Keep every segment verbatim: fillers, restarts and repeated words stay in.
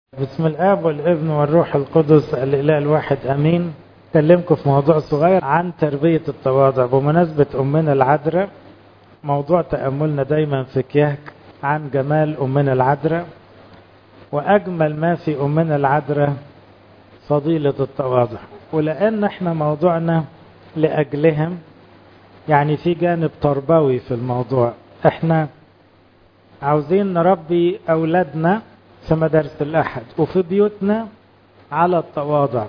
بسم الآب والابن والروح القدس الإله الواحد أمين. أكلمكم في موضوع صغير عن تربية التواضع بمناسبة أمنا العذراء. موضوع تأملنا دايما في كياك عن جمال أمنا العذراء، وأجمل ما في أمنا العذراء فضيلة التواضع. ولأن احنا موضوعنا لأجلهم، يعني في جانب تربوي في الموضوع. احنا عاوزين نربي أولادنا في مدارس الأحد وفي بيوتنا على التواضع،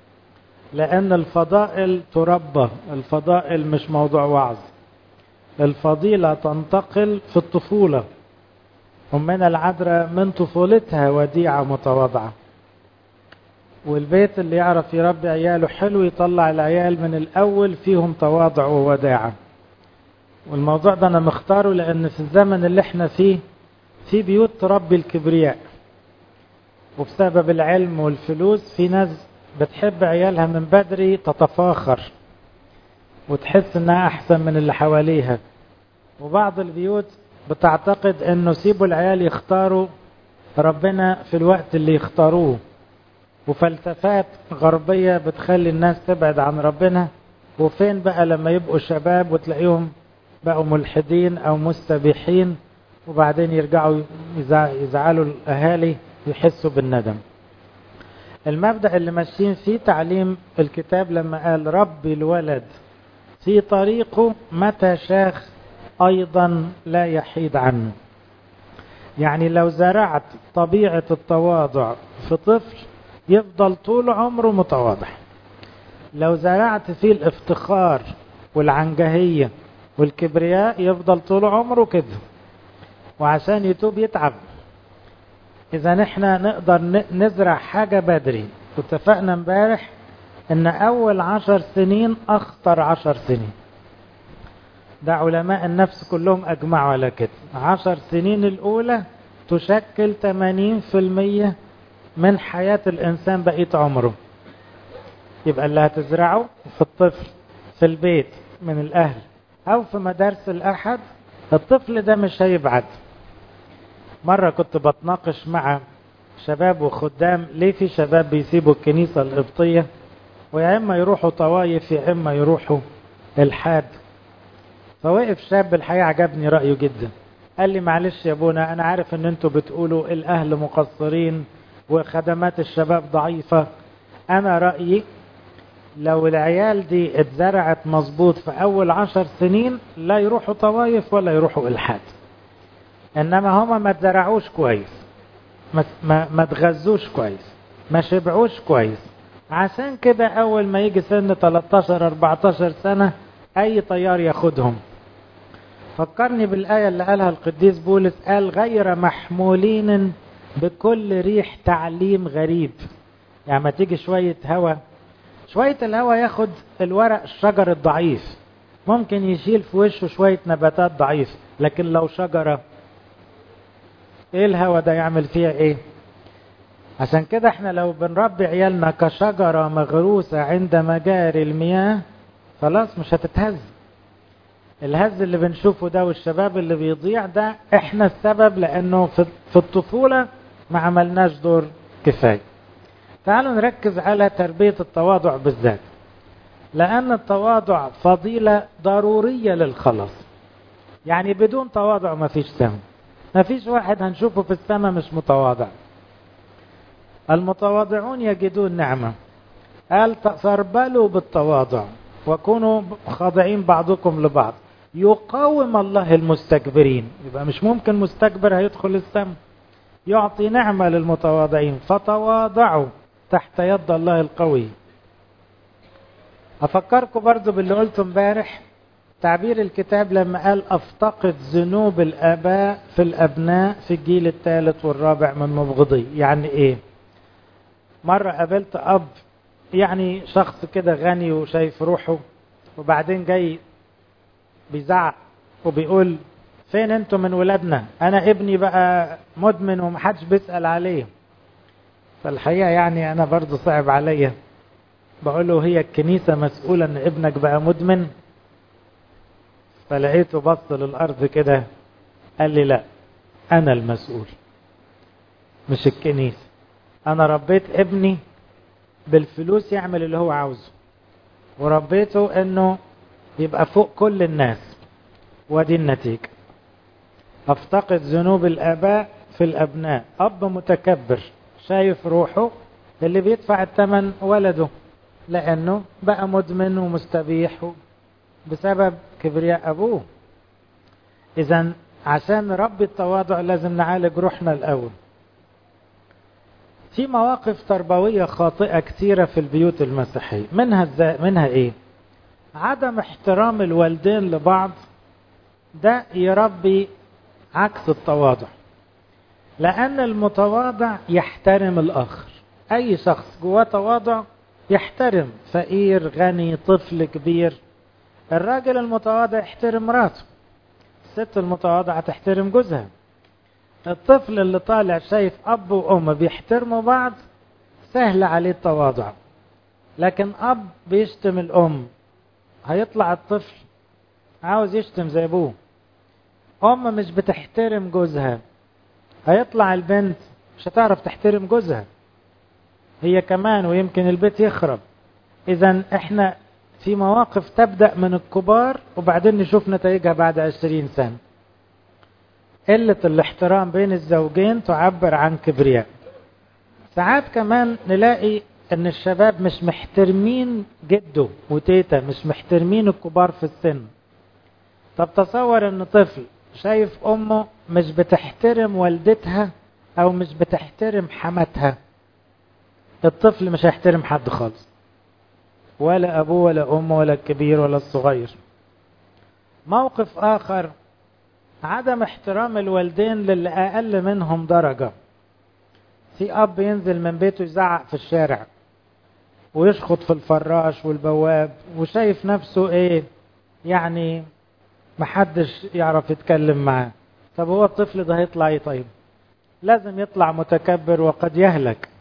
لأن الفضائل تربى. الفضائل مش موضوع وعظ، الفضيلة تنتقل في الطفولة. أمنا العذراء من طفولتها وديعة متواضعة، والبيت اللي يعرف يربي عياله حلو يطلع العيال من الأول فيهم تواضع ووداعة. والموضوع ده أنا مختاره لأن في الزمن اللي احنا فيه في بيوت تربي الكبرياء، وبسبب العلم والفلوس في ناس بتحب عيالها من بدري تتفاخر وتحس انها احسن من اللي حواليها. وبعض البيوت بتعتقد انه سيبوا العيال يختاروا ربنا في الوقت اللي يختاروه، وفلسفات غربية بتخلي الناس تبعد عن ربنا. وفين بقى لما يبقوا شباب وتلاقيهم بقوا ملحدين او مستبيحين، وبعدين يرجعوا يزعلوا الاهالي يحسوا بالندم. المبدأ اللي ماشيين فيه تعليم الكتاب لما قال ربي الولد في طريقه متى شاخ أيضا لا يحيد عنه. يعني لو زرعت طبيعة التواضع في طفل يفضل طول عمره متواضع. لو زرعت فيه الافتخار والعنجهية والكبرياء يفضل طول عمره كده، وعشان يتوب يتعب. إذا نحن نقدر نزرع حاجة بدري. واتفقنا امبارح إن أول عشر سنين أخطر عشر سنين. ده علماء النفس كلهم أجمعوا على كده. عشر سنين الأولى تشكل ثمانين في المية من حياة الإنسان بقية عمره. يبقى اللي هتزرعه في الطفل في البيت من الأهل أو في مدارس الأحد، الطفل ده مش هيبعد. مرة كنت بتناقش مع شباب وخدام ليه في شباب بيسيبوا الكنيسة القبطية ويا إما يروحوا طوايف يا إما يروحوا الحاد. فوقف شاب الحقيقة عجبني رأيه جدا، قال لي معلش يا ابونا أنا عارف إن أنتوا بتقولوا الأهل مقصرين وخدمات الشباب ضعيفة. أنا رأيي لو العيال دي اتزرعت مظبوط في أول عشر سنين لا يروحوا طوايف ولا يروحوا الحاد. انما هما ما تزرعوش كويس، ما ما, ما تغذوش كويس، ما شبعوش كويس. عشان كده اول ما يجي سن تلتاشر اربعتاشر سنة اي طيار ياخدهم. فكرني بالآية اللي قالها القديس بولس، قال غير محمولين بكل ريح تعليم غريب. يعني ما تيجي شوية هوا، شوية الهوا ياخد الورق الشجر الضعيف، ممكن يشيل في وشه شوية نباتات ضعيف، لكن لو شجرة ايه الهوا ده يعمل فيها ايه؟ عشان كده احنا لو بنربي عيالنا كشجرة مغروسة عند مجاري المياه خلاص مش هتتهز. الهز اللي بنشوفه ده والشباب اللي بيضيع ده احنا السبب، لانه في الطفولة ما عملناش دور كفاية. تعالوا نركز على تربية التواضع بالذات، لان التواضع فضيلة ضرورية للخلاص. يعني بدون تواضع ما فيش سهم، ما فيش واحد هنشوفه في السماء مش متواضع. المتواضعون يجدون نعمة. قال فاربلوا بالتواضع وكونوا خاضعين بعضكم لبعض يقاوم الله المستكبرين. يبقى مش ممكن مستكبر هيدخل السماء. يعطي نعمة للمتواضعين فتواضعوا تحت يد الله القوي. أفكركم برضو باللي قلته امبارح، تعبير الكتاب لما قال افتقد ذنوب الاباء في الابناء في الجيل الثالث والرابع من مبغضي. يعني ايه؟ مرة قابلت اب يعني شخص كده غني وشايف روحه، وبعدين جاي بيزعق وبيقول فين انتوا من ولادنا؟ انا ابني بقى مدمن ومحدش بيسأل عليه. فالحقيقة يعني انا برضو صعب عليا، بقول له هي الكنيسة مسؤولة ان ابنك بقى مدمن؟ فلقيته بص للأرض كده قال لي لا، أنا المسؤول مش الكنيسة. انا ربيت ابني بالفلوس يعمل اللي هو عاوزه، وربيته انه يبقى فوق كل الناس، ودي النتيجة. افتقد ذنوب الاباء في الابناء. اب متكبر شايف روحه اللي بيدفع الثمن ولده، لانه بقى مدمن ومستبيح بسبب كبرياء ابوه. اذا عشان نربي التواضع لازم نعالج روحنا الاول. في مواقف تربوية خاطئة كثيرة في البيوت المسيحية، منها ازاي؟ منها ايه؟ عدم احترام الوالدين لبعض، ده يربي عكس التواضع. لان المتواضع يحترم الاخر. اي شخص جواه تواضع يحترم فقير غني طفل كبير. الراجل المتواضع يحترم مراته، الست المتواضعة تحترم جوزها. الطفل اللي طالع شايف اب وام بيحترموا بعض سهل عليه التواضع. لكن اب بيشتم الام، هيطلع الطفل عاوز يشتم زي ابوه. ام مش بتحترم جوزها، هيطلع البنت مش هتعرف تحترم جوزها هي كمان، ويمكن البيت يخرب. اذا احنا في مواقف تبدأ من الكبار وبعدين نشوف نتائجها بعد عشرين سنة. قلة الاحترام بين الزوجين تعبر عن كبرياء. ساعات كمان نلاقي ان الشباب مش محترمين جده وتيتا، مش محترمين الكبار في السن. طب تصور ان طفل شايف امه مش بتحترم والدتها او مش بتحترم حماتها، الطفل مش هيحترم حد خالص، ولا ابوه ولا امه ولا الكبير ولا الصغير. موقف اخر، عدم احترام الوالدين للي اقل منهم درجة. في اب ينزل من بيته يزعق في الشارع ويشخط في الفراش والبواب وشايف نفسه ايه يعني محدش يعرف يتكلم معاه. طب هو الطفل ده هيطلع ايه؟ طيب لازم يطلع متكبر وقد يهلك.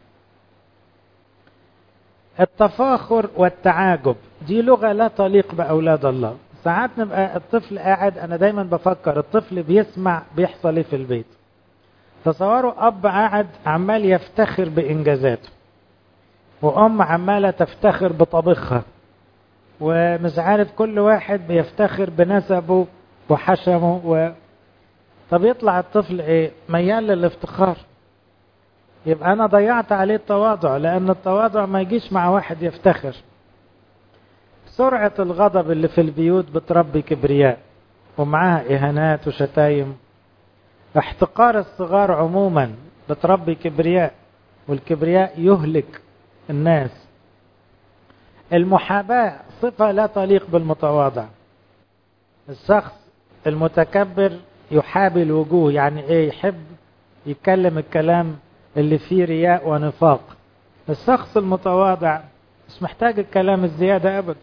التفاخر والتعاجب دي لغة لا تليق بأولاد الله. ساعات نبقى الطفل قاعد، أنا دايما بفكر الطفل بيسمع بيحصل ايه في البيت. تصوروا أب قاعد عمال يفتخر بإنجازاته، وأم عمالة تفتخر بطبخها، ومش عارف كل واحد بيفتخر بنسبه وحشمه و... طب يطلع الطفل ايه؟ ميال للافتخار. يبقى أنا ضيعت عليه التواضع، لأن التواضع ما يجيش مع واحد يفتخر. سرعة الغضب اللي في البيوت بتربي كبرياء ومعها إهانات وشتايم. احتقار الصغار عموما بتربي كبرياء، والكبرياء يهلك الناس. المحاباة صفة لا تليق بالمتواضع. الشخص المتكبر يحابي الوجوه، يعني ايه؟ يحب يتكلم الكلام اللي فيه رياء ونفاق. الشخص المتواضع مش محتاج الكلام الزيادة أبدا.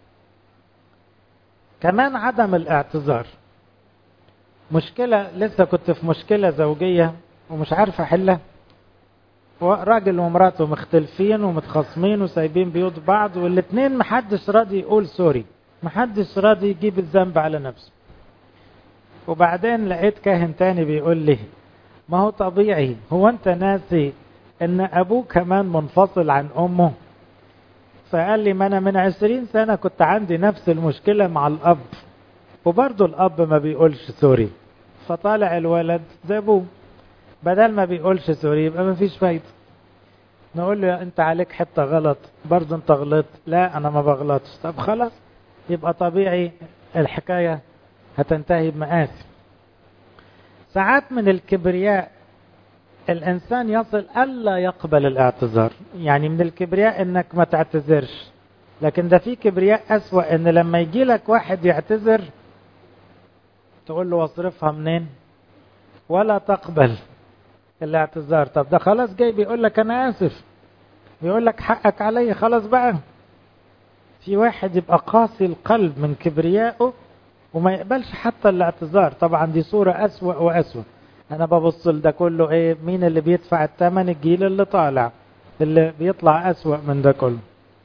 كمان عدم الاعتذار مشكلة. لسه كنت في مشكلة زوجية ومش عارف أحلها. راجل ومراته مختلفين ومتخاصمين وسايبين بيوت بعض، والاتنين محدش راضي يقول سوري، محدش راضي يجيب الذنب على نفسه. وبعدين لقيت كاهن تاني بيقول لي ما هو طبيعي، هو انت ناسي ان ابوه كمان منفصل عن امه؟ فقال لي ما انا من عشرين سنة كنت عندي نفس المشكلة مع الاب، وبرضه الاب ما بيقولش سوري، فطالع الولد زي ابوه بدل ما بيقولش سوري يبقى ما فيش فايدة. نقول له انت عليك حتة غلط، برضه انت غلط. لا انا ما بغلطش. طب خلاص، يبقى طبيعي الحكاية هتنتهي بمآسي. ساعات من الكبرياء الإنسان يصل ألا يقبل الاعتذار. يعني من الكبرياء إنك ما تعتذرش، لكن ده في كبرياء أسوأ، إن لما يجي لك واحد يعتذر تقول له واصرفها منين، ولا تقبل الاعتذار. طب ده خلاص جاي بيقول لك أنا آسف، بيقول لك حقك علي، خلاص بقى. في واحد يبقى قاسي القلب من كبريائه وما يقبلش حتى الاعتذار. طبعا دي صورة أسوأ وأسوأ. أنا ببص لده كله إيه؟ مين اللي بيدفع الثمن؟ الجيل اللي طالع اللي بيطلع أسوأ من ده كله.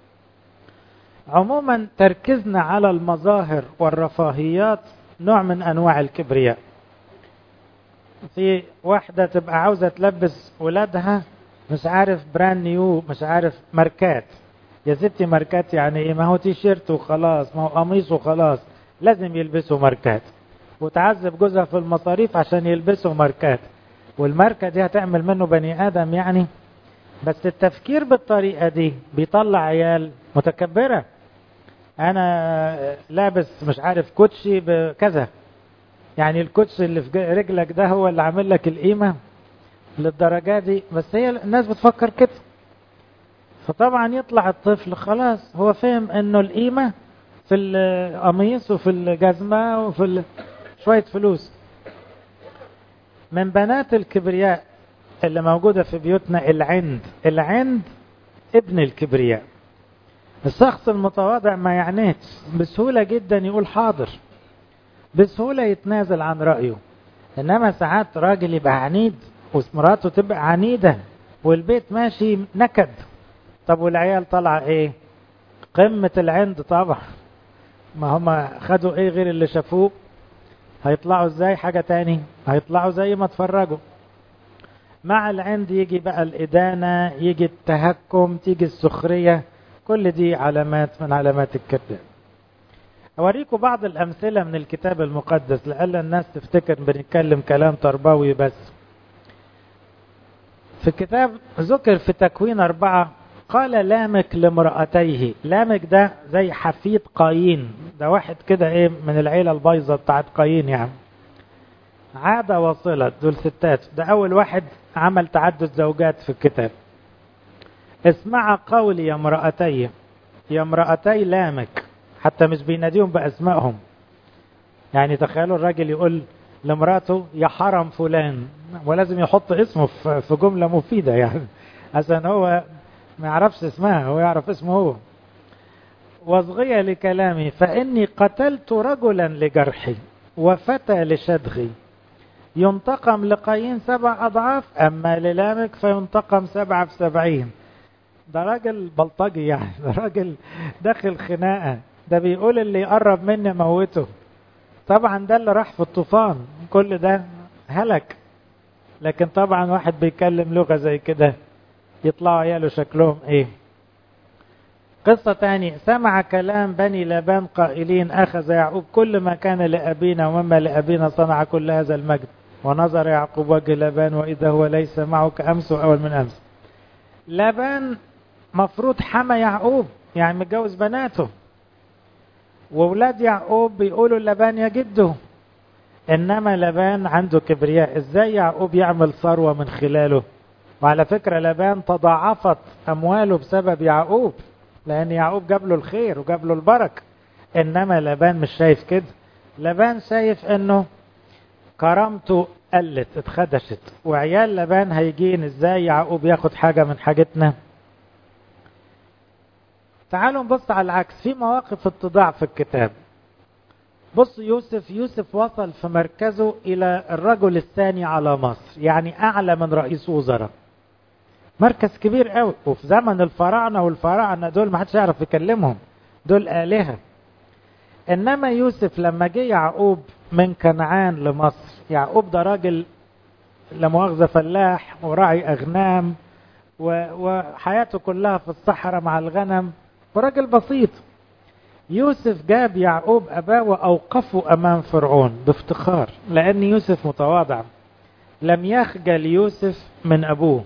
عموما تركيزنا على المظاهر والرفاهيات نوع من أنواع الكبرياء. في واحدة تبقى عاوزة تلبس ولادها مش عارف براند نيو، مش عارف ماركات. يا ستي ماركات يعني ايه؟ ما هو تي شيرت وخلاص، ما هو قميص وخلاص، لازم يلبسوا ماركات، وتعذب جوزها في المصاريف عشان يلبسوا ماركات، والماركة دي هتعمل منه بني آدم يعني؟ بس التفكير بالطريقة دي بيطلع عيال متكبرة. انا لابس مش عارف كوتشي بكذا، يعني الكوتشي اللي في رجلك ده هو اللي عامل لك القيمة للدرجة دي؟ بس هي الناس بتفكر كده. فطبعا يطلع الطفل خلاص هو فهم انه القيمة في القميص وفي الجزمة وفي ال... شوية فلوس. من بنات الكبرياء اللي موجودة في بيوتنا العند. العند ابن الكبرياء. الشخص المتواضع ما يعنيش، بسهولة جدا يقول حاضر، بسهولة يتنازل عن رأيه. انما ساعات راجل يبقى عنيد ومراته تبقى عنيدة والبيت ماشي نكد. طب والعيال طلع ايه؟ قمة العند طبعا. ما هم خدوا ايه غير اللي شافوه؟ هيطلعوا ازاي حاجة تاني؟ هيطلعوا زي ما اتفرجوا. مع العند يجي بقى الإدانة، يجي التهكم، تيجي السخرية. كل دي علامات من علامات الكبرياء. أوريكم بعض الأمثلة من الكتاب المقدس لألا الناس تفتكر بنتكلم كلام تربوي بس. في الكتاب ذكر في تكوين أربعة قال لامك لامرأتيه. لامك ده زي حفيد قايين، ده واحد كده ايه من العيلة البايظة بتاعت قايين يعني. عادة وصلت، دول ستات. ده أول واحد عمل تعدد زوجات في الكتاب. اسمع قولي يا امرأتي، يا امرأتي لامك، حتى مش بيناديهم بأسمائهم. يعني تخيلوا الراجل يقول لمراته يا حرم فلان، ولازم يحط اسمه في جملة مفيدة يعني عشان هو ما يعرفش اسمها، هو يعرف اسمه هو. واصغي لكلامي فإني قتلت رجلا لجرحي وفتى لشدغي. ينتقم لقايين سبع أضعاف، أما للامك فينتقم سبعة في سبعين. ده راجل بلطجي يعني، ده راجل داخل خناقة، ده بيقول اللي يقرب مني موته. طبعا ده اللي راح في الطوفان، كل ده هلك. لكن طبعا واحد بيتكلم لغة زي كده يطلعوا عياله شكلهم ايه. قصة تانية، سمع كلام بني لابان قائلين أخذ يعقوب كل ما كان لأبينا ومما لأبينا صنع كل هذا المجد. ونظر يعقوب وجه لابان وإذا هو ليس معه كأمس وأول من أمس. لابان مفروض حمى يعقوب، يعني متجوز بناته، وولاد يعقوب بيقولوا لابان يا جده. إنما لابان عنده كبرياء، إزاي يعقوب يعمل ثروة من خلاله؟ وعلى فكرة لابان تضاعفت أمواله بسبب يعقوب، لأن يعقوب جاب له الخير وجاب له البركة. إنما لابان مش شايف كده. لابان شايف إنه كرامته قلت، اتخدشت، وعيال لابان هيجين إزاي يعقوب ياخد حاجة من حاجتنا. تعالوا نبص على العكس، في مواقف اتضاع في الكتاب. بص يوسف، يوسف وصل في مركزه إلى الرجل الثاني على مصر، يعني أعلى من رئيس وزراء، مركز كبير قوي. وفي زمن الفراعنة، والفراعنة دول ما حدش يعرف يكلمهم، دول آلهة. إنما يوسف لما جه يعقوب من كنعان لمصر، يعقوب ده راجل لا مؤاخذة فلاح وراعي أغنام وحياته كلها في الصحراء مع الغنم، وراجل بسيط. يوسف جاب يعقوب أباه وأوقفه أمام فرعون بافتخار، لأن يوسف متواضع، لم يخجل يوسف من أبوه.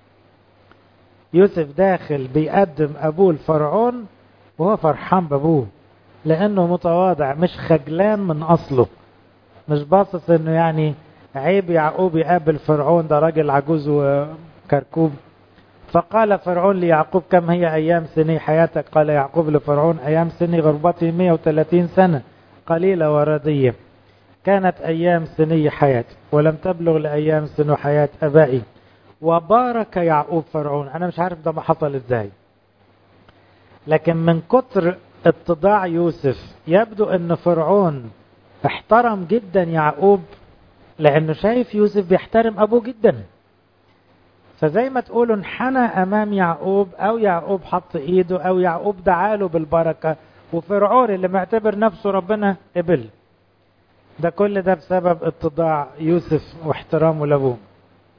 يوسف داخل بيقدم أبوه لفرعون وهو فرحان بأبوه، لأنه متواضع، مش خجلان من أصله، مش باصص إنه يعني عيب يعقوب يقابل فرعون، ده راجل عجوز وكركوب. فقال فرعون ليعقوب كم هي أيام سني حياتك؟ قال يعقوب لفرعون أيام سني غربتي مئة وثلاثين سنة قليلة وردية. كانت أيام سني حياتي ولم تبلغ لأيام سنو حياة أبائي. وبارك يعقوب فرعون. أنا مش عارف ده ما حصل إزاي، لكن من كتر اتضاع يوسف يبدو أن فرعون احترم جدا يعقوب، لأنه شايف يوسف بيحترم أبوه جدا. فزي ما تقولوا انحنى أمام يعقوب، أو يعقوب حط إيده، أو يعقوب دعاله بالبركة، وفرعون اللي معتبر نفسه ربنا قبل. ده كل ده بسبب اتضاع يوسف واحترامه لأبوه.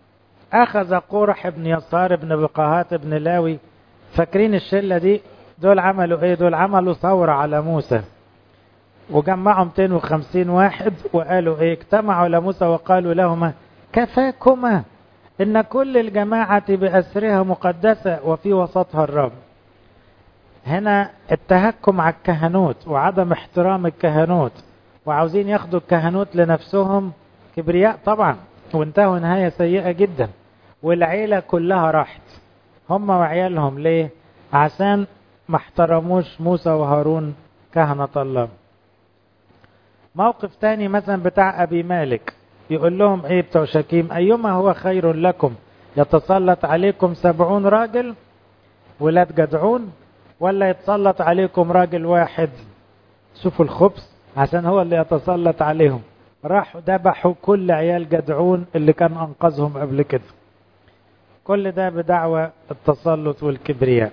أخذ قورح ابن يسار ابن بقاهات ابن لاوي، فاكرين الشلة دي؟ دول عملوا ايه؟ دول عملوا ثورة على موسى، وجمعوا مئتين وخمسين واحد وقالوا ايه؟ اجتمعوا لموسى وقالوا لهما كفاكما ان كل الجماعة بأسرها مقدسة وفي وسطها الرب. هنا التهكم على الكهنوت وعدم احترام الكهنوت، وعاوزين ياخدوا الكهنوت لنفسهم، كبرياء طبعا، وانتهوا نهاية سيئة جدا، والعيلة كلها راحت هم وعيالهم. ليه؟ عشان ما احترموش موسى وهارون كهنة الله. موقف تاني مثلا بتاع أبي مالك، يقول لهم ايه بتوع شكيم؟ أيما هو خير لكم، يتسلط عليكم سبعون راجل ولاد جدعون، ولا يتسلط عليكم راجل واحد؟ شوفوا الخبث، عشان هو اللي يتسلط عليهم راحوا ذبحوا كل عيال جدعون اللي كان أنقذهم قبل كده. كل ده بدعوى التسلط والكبرياء.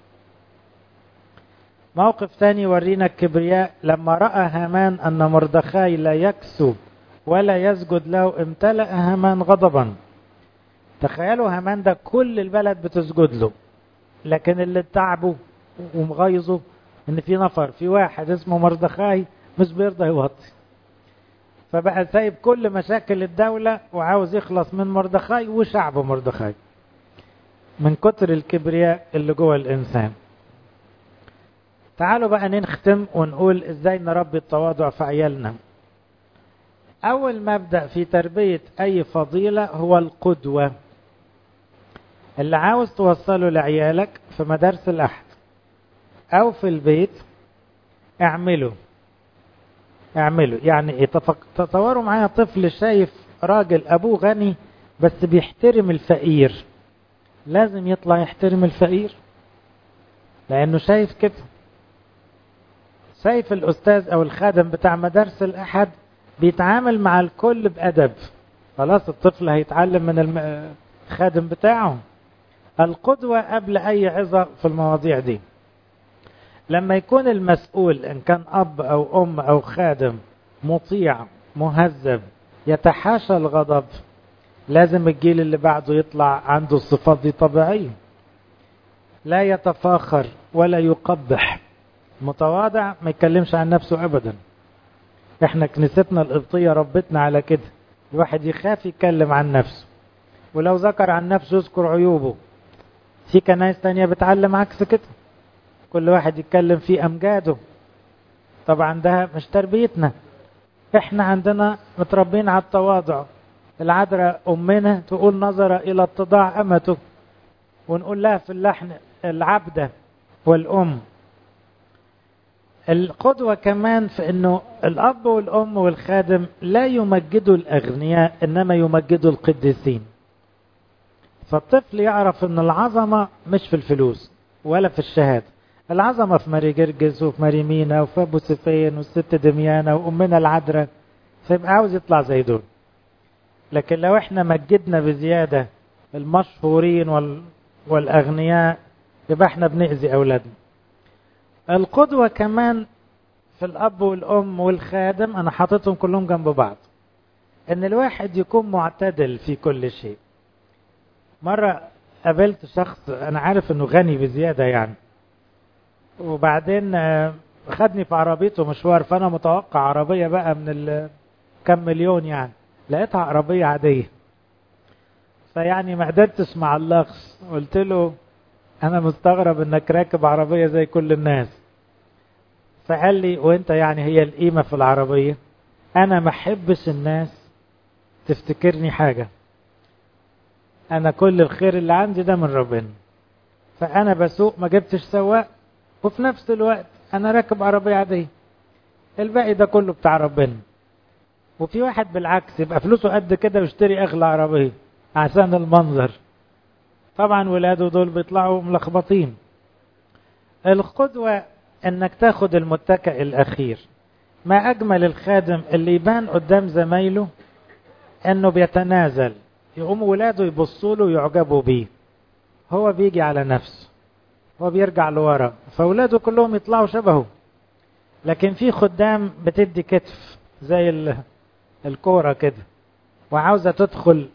موقف ثاني يورينا الكبرياء، لما رأى هامان أن مردخاي لا يكسو ولا يسجد له امتلأ هامان غضبا. تخيلوا هامان ده كل البلد بتسجد له، لكن اللي تعبه ومغيظه ان في نفر، في واحد اسمه مردخاي مش بيرضى يوطي، فبقى سايب كل مشاكل الدولة وعاوز يخلص من مردخاي وشعب مردخاي، من كتر الكبرياء اللي جوه الإنسان. تعالوا بقى نختم ونقول ازاي نربي التواضع في عيالنا. أول مبدأ في تربية أي فضيلة هو القدوة. اللي عاوز توصله لعيالك في مدارس الأحد أو في البيت اعمله اعمله يعني ايه؟ تصوروا معايا طفل شايف راجل أبوه غني بس بيحترم الفقير، لازم يطلع يحترم الفقير لأنه شايف كده. شايف الأستاذ أو الخادم بتاع مدارس الأحد بيتعامل مع الكل بأدب، خلاص الطفل هيتعلم من الخادم بتاعه. القدوة قبل أي عظة في المواضيع دي. لما يكون المسؤول إن كان أب أو أم أو خادم مطيع مهذب يتحاشى الغضب، لازم الجيل اللي بعده يطلع عنده الصفات دي طبيعية. لا يتفاخر ولا يقبح، متواضع ما يتكلمش عن نفسه أبدا. احنا كنيستنا القبطية ربتنا على كده، الواحد يخاف يتكلم عن نفسه، ولو ذكر عن نفسه يذكر عيوبه. في كنايس تانية بتعلم عكس كده، كل واحد يتكلم في أمجاده. طبعا ده مش تربيتنا، احنا عندنا متربين على التواضع. العذراء أمنا تقول نظر إلى اتضاع أمته، ونقول لها في اللحن العبدة والأم. القدوة كمان في أنه الأب والأم والخادم لا يمجدوا الأغنياء إنما يمجدوا القديسين. فالطفل يعرف أن العظمة مش في الفلوس ولا في الشهادة، العظمة في ماري جرجس وفي ماري مينا وفي أبو سفين والست دميانة وأمنا العذراء، فيبقى عاوز يطلع زي دول. لكن لو احنا مجدنا بزيادة المشهورين وال... والأغنياء يبقى احنا بنأذي أولادنا. القدوة كمان في الأب والأم والخادم، أنا حاططهم كلهم جنب بعض، إن الواحد يكون معتدل في كل شيء. مرة قابلت شخص أنا عارف إنه غني بزيادة يعني، وبعدين خدني في عربيته مشوار، فأنا متوقع عربية بقى من كم مليون يعني، لقيتها عربية عادية. فيعني ما قدرتش مع اللغز، قلت له أنا مستغرب إنك راكب عربية زي كل الناس. فقال لي وإنت يعني هي القيمة في العربية؟ أنا ما أحبش الناس تفتكرني حاجة، أنا كل الخير اللي عندي ده من ربنا. فأنا بسوق ما جبتش سواق، وفي نفس الوقت أنا راكب عربية عادية، الباقي ده كله بتاع ربنا. وفي واحد بالعكس يبقى فلوسه قد كده ويشتري أغلى عربية عشان المنظر، طبعا ولاده دول بيطلعوا ملخبطين. القدوة انك تاخد المتكئ الاخير. ما اجمل الخادم اللي يبان قدام زمايله انه بيتنازل، يقوم ولاده يبصوا له ويعجبوا بيه، هو بيجي على نفسه، هو بيرجع لورا، فولاده كلهم يطلعوا شبهه. لكن في خدام بتدي كتف زي الكورة كده، وعاوزة تدخل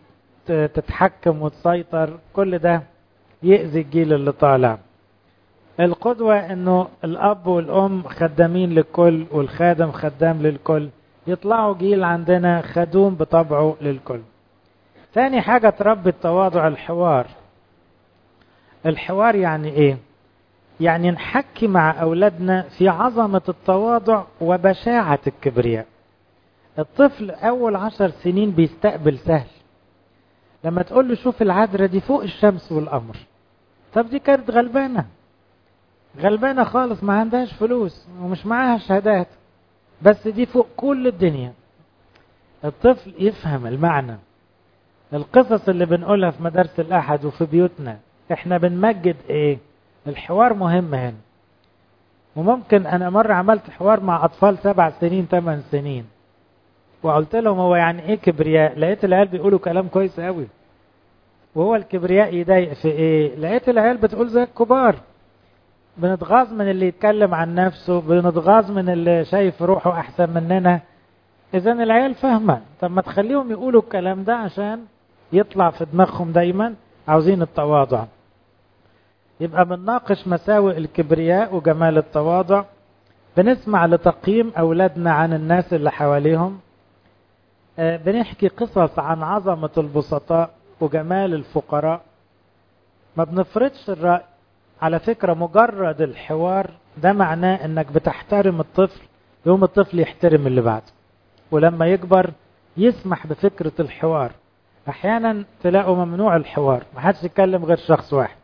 تتحكم وتسيطر، كل ده يأذي الجيل اللي طالع. القدوة انه الاب والام خدامين للكل والخادم خدام للكل، يطلعوا جيل عندنا خدوم بطبعه للكل. ثاني حاجة تربي التواضع الحوار. الحوار يعني ايه؟ يعني نحكي مع اولادنا في عظمة التواضع وبشاعة الكبرياء. الطفل اول عشر سنين بيستقبل سهل، لما تقول له شوف العذراء دي فوق الشمس والقمر، طب دي كانت غلبانة غلبانة خالص، ما عندهاش فلوس ومش معاها شهادات، بس دي فوق كل الدنيا. الطفل يفهم المعنى. القصص اللي بنقولها في مدارس الأحد وفي بيوتنا احنا بنمجد ايه؟ الحوار مهم هنا. وممكن انا مرة عملت حوار مع اطفال سبع سنين ثمان سنين، وقلت لهم هو يعني ايه كبرياء؟ لقيت العيال بيقولوا كلام كويس قوي. وهو الكبرياء يضايق في ايه؟ لقيت العيال بتقول زي الكبار، بنتغاظ من اللي يتكلم عن نفسه، بنتغاظ من اللي شايف روحه احسن مننا. اذا العيال فاهمة، طب ما تخليهم يقولوا الكلام ده عشان يطلع في دماغهم دايما عاوزين التواضع. يبقى بنناقش مساوئ الكبرياء وجمال التواضع، بنسمع لتقييم اولادنا عن الناس اللي حواليهم، بنحكي قصص عن عظمة البسطاء وجمال الفقراء. ما بنفرضش الرأي. على فكرة مجرد الحوار ده معناه انك بتحترم الطفل، يوم الطفل يحترم اللي بعده، ولما يكبر يسمح بفكرة الحوار. احيانا تلاقوا ممنوع الحوار، ما حدش يتكلم غير شخص واحد.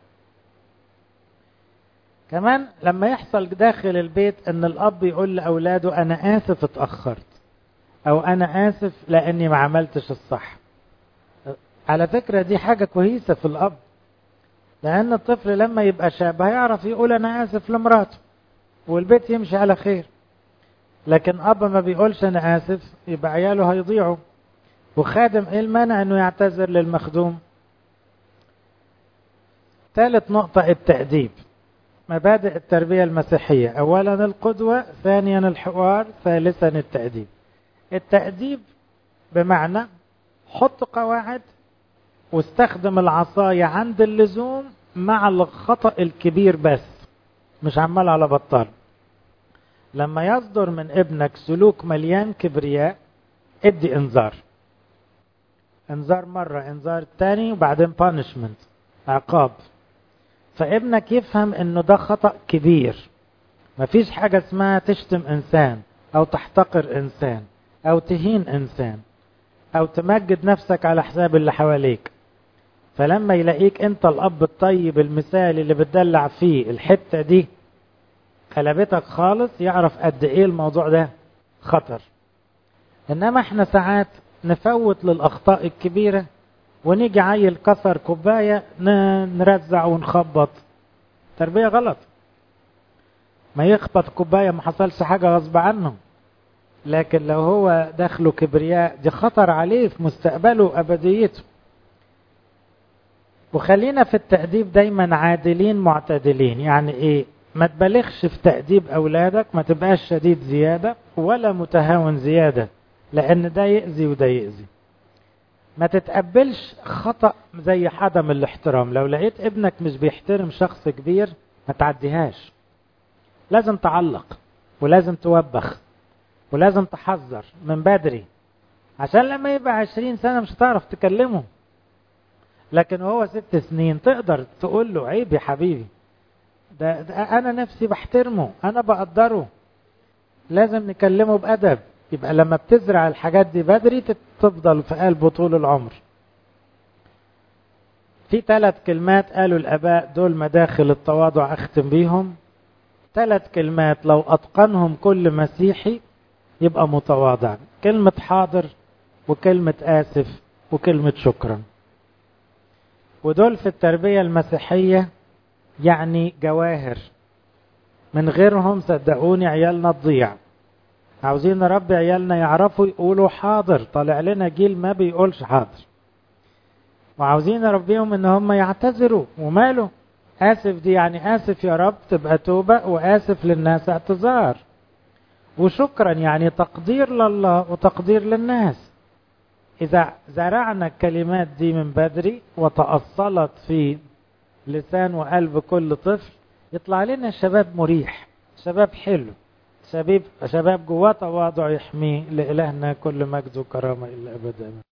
كمان لما يحصل داخل البيت ان الاب يقول لاولاده انا اسف اتأخرت، او انا اسف لاني ما عملتش الصح، على فكرة دي حاجة كويسة في الاب، لان الطفل لما يبقى شاب هيعرف يقول انا اسف لمراته والبيت يمشي على خير. لكن اب ما بيقولش انا اسف يبقى عياله هيضيعوا. وخادم ايه المانع انه يعتذر للمخدوم؟ ثالث نقطة التأديب. مبادئ التربية المسيحية: اولا القدوة، ثانيا الحوار، ثالثا التأديب. التأديب بمعنى حط قواعد واستخدم العصاية عند اللزوم مع الخطأ الكبير، بس مش عمال على بطال. لما يصدر من ابنك سلوك مليان كبرياء ادي انذار، انذار مرة، انذار تاني، وبعدين بانشمنت، عقاب. فابنك يفهم انه ده خطأ كبير. مفيش حاجة اسمها تشتم انسان او تحتقر انسان او تهين انسان او تمجد نفسك على حساب اللي حواليك. فلما يلاقيك انت الاب الطيب المثالي اللي بتدلع فيه، الحتة دي قلبتك خالص، يعرف قد ايه الموضوع ده خطر. انما احنا ساعات نفوت للاخطاء الكبيرة ونيجي عيل كسر كوباية نرزع ونخبط. تربية غلط. ما يخبط كوباية ما حصلش حاجة غصب عنه، لكن لو هو داخله كبرياء دي خطر عليه في مستقبله وأبديته. وخلينا في التأديب دايما عادلين معتدلين. يعني ايه؟ ما تبالغش في تأديب أولادك، ما تبقاش شديد زيادة ولا متهاون زيادة، لأن ده يأذي وده يأذي. ما تتقبلش خطأ زي عدم الاحترام. لو لقيت ابنك مش بيحترم شخص كبير ما تعديهاش، لازم تعلق ولازم توبخ ولازم تحذر من بدري، عشان لما يبقى عشرين سنة مش هتعرف تكلمه. لكن وهو ست سنين تقدر تقول له عيب يا حبيبي، ده, ده أنا نفسي بحترمه، أنا بقدره، لازم نكلمه بأدب. يبقى لما بتزرع الحاجات دي بدري تفضل في قلبه طول العمر. في ثلاث كلمات قالوا الآباء دول مداخل التواضع، أختم بيهم. ثلاث كلمات لو أتقنهم كل مسيحي يبقى متواضع: كلمة حاضر، وكلمة آسف، وكلمة شكرا. ودول في التربية المسيحية يعني جواهر، من غيرهم صدقوني عيالنا تضيع. عاوزين نربي عيالنا يعرفوا يقولوا حاضر، طالع لنا جيل ما بيقولش حاضر. وعاوزين نربيهم ان هم يعتذروا، وماله آسف دي يعني آسف يا رب تبقى توبة، وآسف للناس اعتذار. وشكرا يعني تقدير لله وتقدير للناس. إذا زرعنا الكلمات دي من بدري وتأصلت في لسان وقلب كل طفل، يطلع لنا شباب مريح، شباب حلو، شباب شباب جواه تواضع يحميه. لإلهنا كل مجد وكرامة إلا أبدا.